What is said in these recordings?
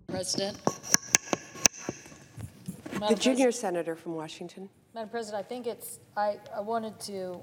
President. The junior senator from Washington. Madam President, I think I wanted to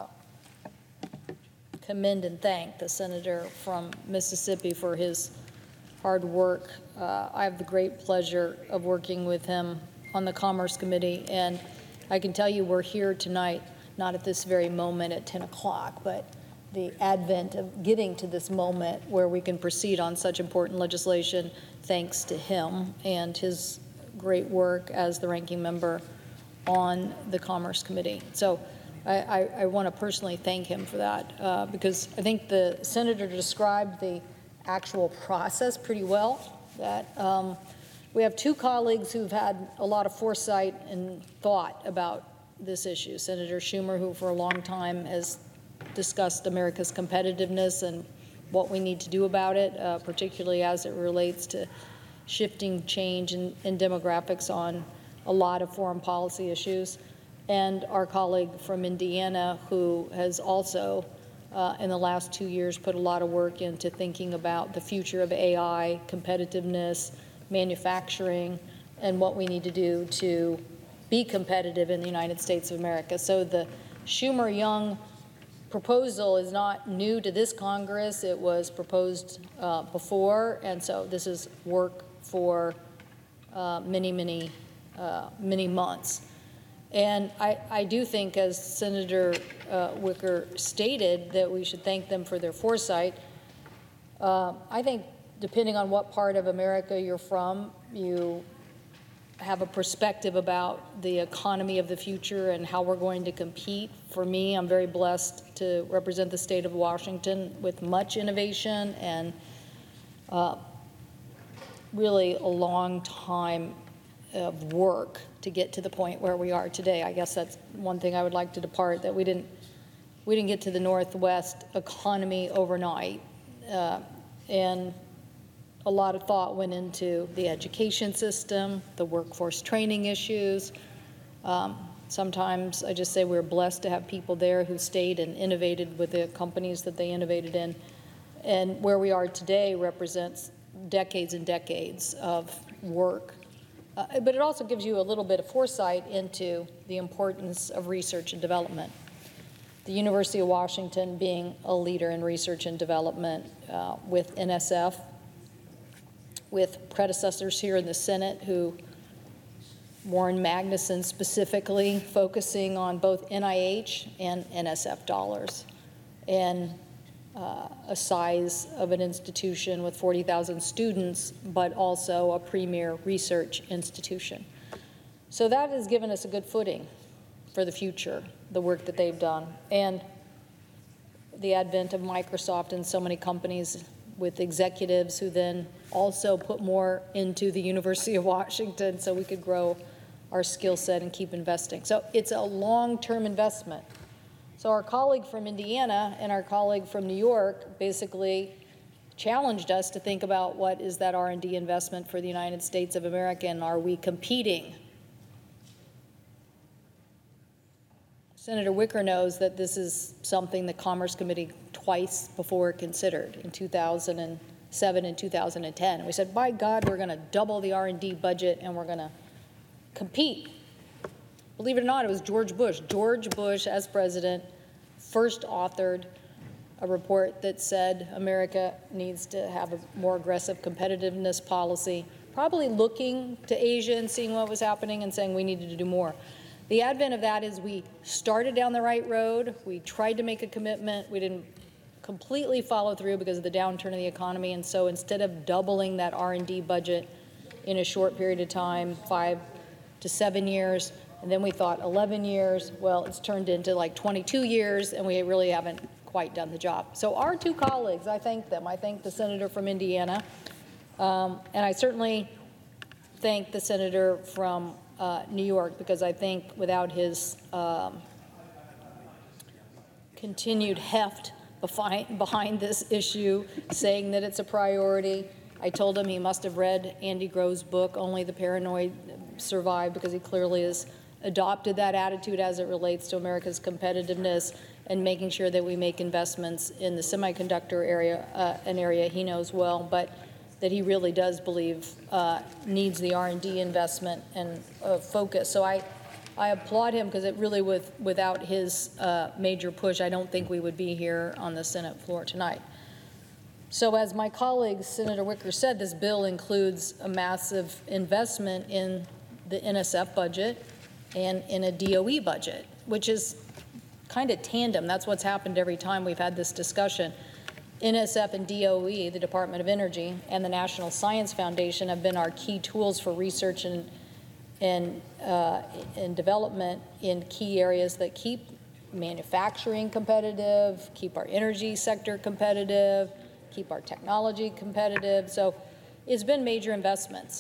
commend and thank the senator from Mississippi for his hard work. I have the great pleasure of working with him on the Commerce Committee, and I can tell you we're here tonight, not at this very moment at 10 o'clock, but the advent of getting to this moment where we can proceed on such important legislation thanks to him and his great work as the ranking member on the Commerce Committee. So I want to personally thank him for that because I think the senator described the actual process pretty well. That we have two colleagues who've had a lot of foresight and thought about this issue. Senator Schumer, who for a long time has discussed America's competitiveness and what we need to do about it, particularly as it relates to shifting change in demographics on a lot of foreign policy issues, and our colleague from Indiana, who has also, in the last 2 years, put a lot of work into thinking about the future of AI, competitiveness, manufacturing, and what we need to do to be competitive in the United States of America. So the Schumer-Young proposal is not new to this Congress. It was proposed before, and so this is work for many months. And I do think, as Senator Wicker stated, that we should thank them for their foresight. I think depending on what part of America you're from, you have a perspective about the economy of the future and how we're going to compete. For me, I'm very blessed to represent the state of Washington with much innovation and really a long time of work to get to the point where we are today. I guess that's one thing I would like to depart, that we didn't get to the Northwest economy overnight. And a lot of thought went into the education system, the workforce training issues. Sometimes I just say we're blessed to have people there who stayed and innovated with the companies that they innovated in. And where we are today represents decades and decades of work. But it also gives you a little bit of foresight into the importance of research and development. The University of Washington being a leader in research and development with NSF, with predecessors here in the Senate who, Warren Magnuson specifically, focusing on both NIH and NSF dollars, and a size of an institution with 40,000 students, but also a premier research institution. So that has given us a good footing for the future, the work that they've done. And the advent of Microsoft and so many companies with executives who then also put more into the University of Washington so we could grow our skill set and keep investing. So it's a long-term investment. So our colleague from Indiana and our colleague from New York basically challenged us to think about what is that R&D investment for the United States of America, and are we competing? Senator Wicker knows that this is something the Commerce Committee twice before considered, in 2007 and 2010. And we said, by God, we're going to double the R&D budget and we're going to compete. Believe it or not, it was George Bush. George Bush, as president, first authored a report that said America needs to have a more aggressive competitiveness policy, probably looking to Asia and seeing what was happening and saying we needed to do more. The advent of that is we started down the right road. We tried to make a commitment. We didn't completely follow through because of the downturn in the economy. And so instead of doubling that R&D budget in a short period of time, 5 to 7 years, and then we thought 11 years, well, it's turned into like 22 years, and we really haven't quite done the job. So our two colleagues, I thank them. I thank the senator from Indiana, and I certainly thank the senator from New York, because I think without his continued heft behind this issue, saying that it's a priority, I told him he must have read Andy Grove's book, Only the Paranoid Survive, because he clearly has adopted that attitude as it relates to America's competitiveness and making sure that we make investments in the semiconductor area, an area he knows well, but that he really does believe needs the R&D investment and focus. So I applaud him, because it really, without his major push, I don't think we would be here on the Senate floor tonight. So as my colleague, Senator Wicker, said, this bill includes a massive investment in the NSF budget and in a DOE budget, which is kind of tandem. That's what's happened every time we've had this discussion. NSF and DOE, the Department of Energy, and the National Science Foundation have been our key tools for research and development in key areas that keep manufacturing competitive, keep our energy sector competitive, keep our technology competitive. So it's been major investments.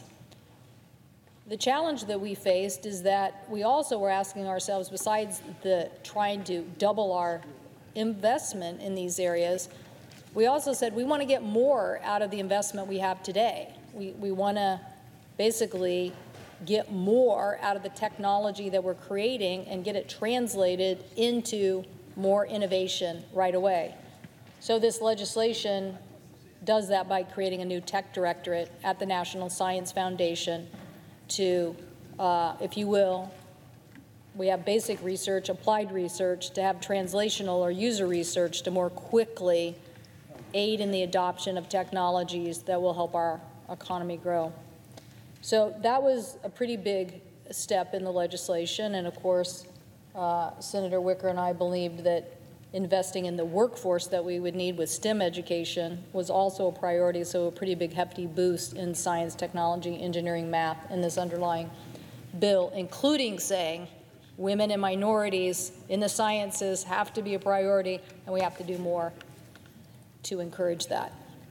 The challenge that we faced is that we also were asking ourselves, besides the trying to double our investment in these areas, we also said we want to get more out of the investment we have today. We want to basically get more out of the technology that we're creating and get it translated into more innovation right away. So this legislation does that by creating a new tech directorate at the National Science Foundation to, if you will, we have basic research, applied research, to have translational or user research to more quickly aid in the adoption of technologies that will help our economy grow. So that was a pretty big step in the legislation, and of course, Senator Wicker and I believed that investing in the workforce that we would need with STEM education was also a priority, so a pretty big hefty boost in science, technology, engineering, math in this underlying bill, including saying women and minorities in the sciences have to be a priority, and we have to do more to encourage that.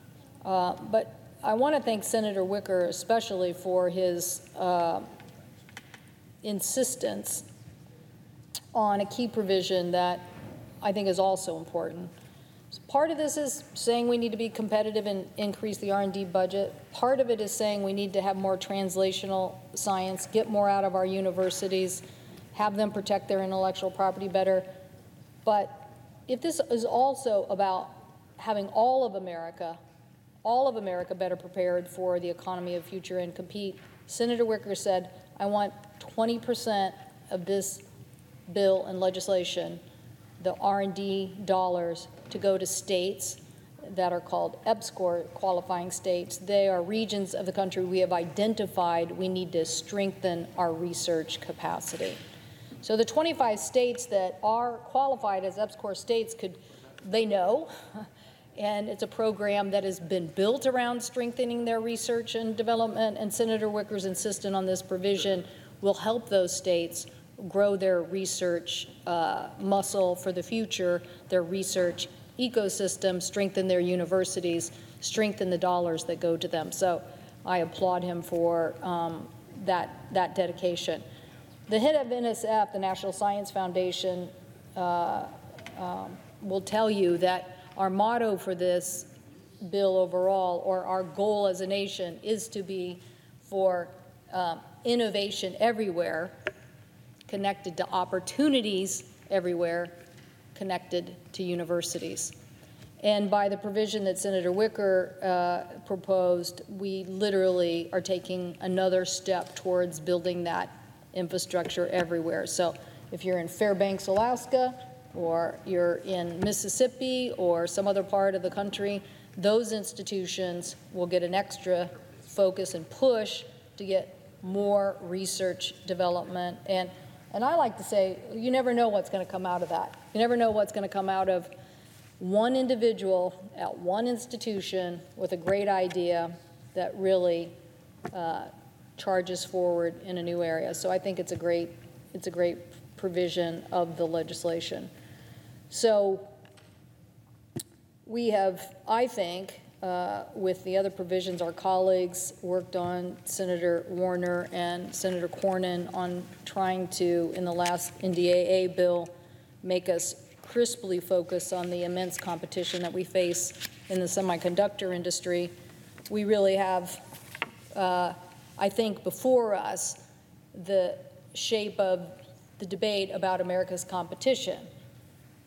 But I want to thank Senator Wicker especially for his insistence on a key provision that I think is also important. Part of this is saying we need to be competitive and increase the R&D budget. Part of it is saying we need to have more translational science, get more out of our universities, have them protect their intellectual property better. But if this is also about having all of America better prepared for the economy of the future and compete, Senator Wicker said, I want 20% of this bill and legislation, the R&D dollars, to go to states that are called EPSCoR qualifying states. They are regions of the country we have identified we need to strengthen our research capacity. So the 25 states that are qualified as EPSCoR states they know, and it's a program that has been built around strengthening their research and development, and Senator Wicker's insistent on this provision will help those states grow their research muscle for the future, their research ecosystem, strengthen their universities, strengthen the dollars that go to them. So I applaud him for that dedication. The head of NSF, the National Science Foundation, will tell you that our motto for this bill overall, or our goal as a nation, is to be for innovation everywhere, connected to opportunities everywhere, connected to universities. And by the provision that Senator Wicker proposed, we literally are taking another step towards building that infrastructure everywhere. So if you're in Fairbanks, Alaska, or you're in Mississippi or some other part of the country, those institutions will get an extra focus and push to get more research development. And I like to say, you never know what's going to come out of that. You never know what's going to come out of one individual at one institution with a great idea that really charges forward in a new area. So I think it's a great provision of the legislation. So we have, I think, with the other provisions our colleagues worked on, Senator Warner and Senator Cornyn, on trying to, in the last NDAA bill, make us crisply focus on the immense competition that we face in the semiconductor industry. We really have, I think, before us the shape of the debate about America's competition.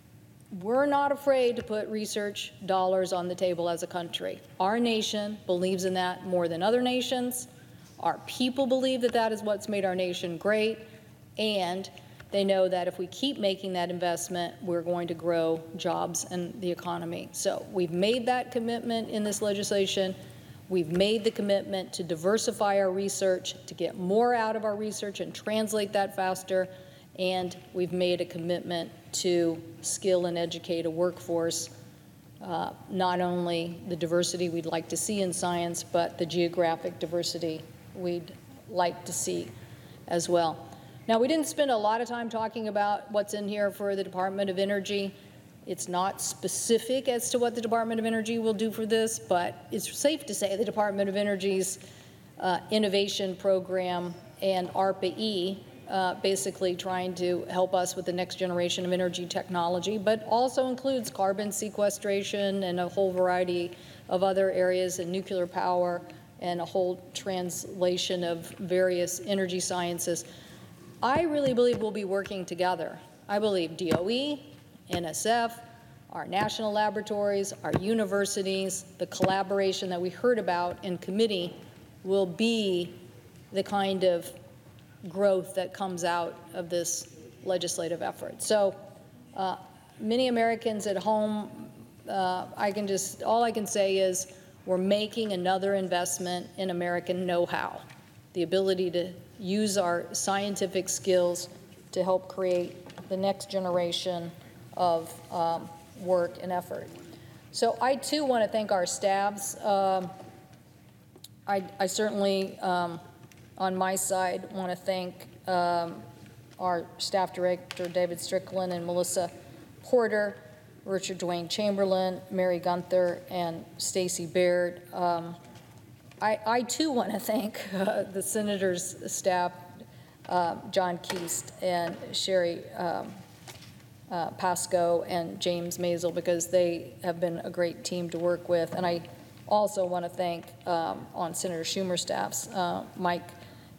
we're not afraid to put research dollars on the table as a country. Our nation believes in that more than other nations. Our people believe that that is what's made our nation great, and they know that if we keep making that investment, we're going to grow jobs and the economy. So we've made that commitment in this legislation. We've made the commitment to diversify our research, to get more out of our research and translate that faster. And we've made a commitment to skill and educate a workforce, not only the diversity we'd like to see in science, but the geographic diversity we'd like to see as well. Now, we didn't spend a lot of time talking about what's in here for the Department of Energy. It's not specific as to what the Department of Energy will do for this, but it's safe to say the Department of Energy's innovation program and ARPA-E, basically trying to help us with the next generation of energy technology, but also includes carbon sequestration and a whole variety of other areas, and nuclear power and a whole translation of various energy sciences. I really believe we'll be working together. I believe DOE, NSF, our national laboratories, our universities, the collaboration that we heard about in committee will be the kind of growth that comes out of this legislative effort. So many Americans at home, all I can say is we're making another investment in American know-how, the ability to use our scientific skills to help create the next generation of work and effort. So I, too, want to thank our staffs. I certainly, on my side, want to thank our staff director, David Strickland, and Melissa Porter, Richard Dwayne Chamberlain, Mary Gunther, and Stacy Baird. I too want to thank the senator's staff, John Keast and Sherry Pascoe and James Maisel, because they have been a great team to work with. And I also want to thank on Senator Schumer's staffs, Mike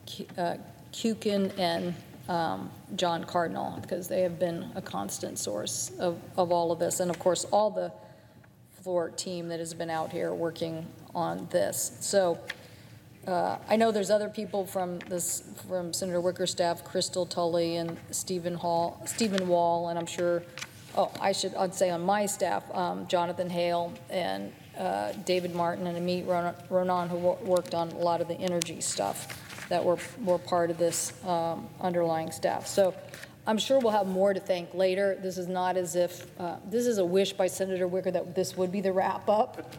Kukin and John Cardinal, because they have been a constant source of all of this. And of course, all the floor team that has been out here working on this. So I know there's other people from Senator Wicker's staff, Crystal Tully and Stephen Wall, and I'm sure, I'd say on my staff, Jonathan Hale and David Martin and Amit Ronan, who worked on a lot of the energy stuff that were part of this underlying staff. So I'm sure we'll have more to thank later. This is not as if, this is a wish by Senator Wicker that this would be the wrap-up.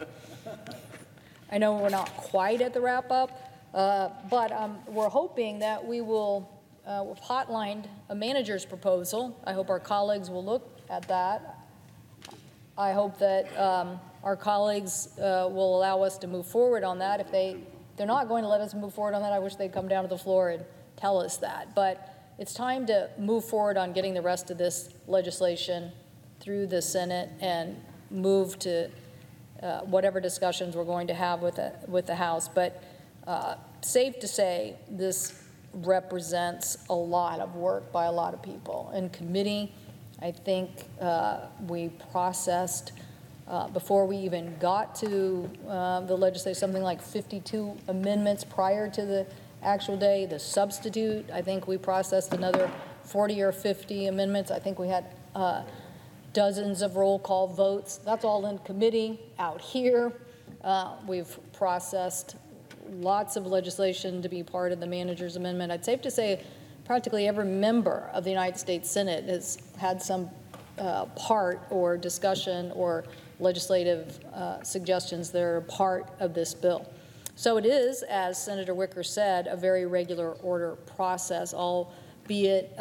I know we're not quite at the wrap-up, but we're hoping that we will, we've hotlined a manager's proposal. I hope our colleagues will look at that. I hope that our colleagues will allow us to move forward on that. If they're not going to let us move forward on that, I wish they'd come down to the floor and tell us that. But it's time to move forward on getting the rest of this legislation through the Senate and move to whatever discussions we're going to have with the House. But safe to say, this represents a lot of work by a lot of people. In committee, I think we processed, before we even got to the legislature, something like 52 amendments prior to the actual day. The substitute, I think we processed another 40 or 50 amendments. I think we had dozens of roll call votes. That's all in committee. Out here, we've processed lots of legislation to be part of the manager's amendment. I'd safe to say practically every member of the United States Senate has had some part or discussion or legislative suggestions that are part of this bill. So it is, as Senator Wicker said, a very regular order process, albeit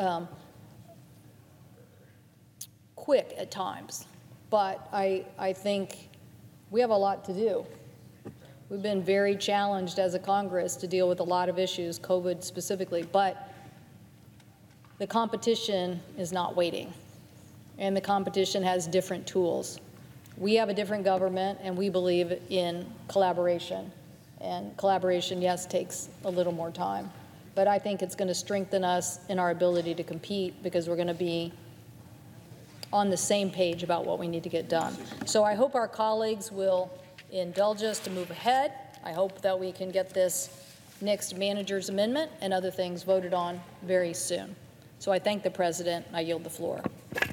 quick at times. But I think we have a lot to do. We've been very challenged as a Congress to deal with a lot of issues, COVID specifically, but the competition is not waiting, and the competition has different tools. We have a different government, and we believe in collaboration. And collaboration, yes, takes a little more time. But I think it's going to strengthen us in our ability to compete, because we're going to be on the same page about what we need to get done. So I hope our colleagues will indulge us to move ahead. I hope that we can get this next manager's amendment and other things voted on very soon. So I thank the President. I yield the floor.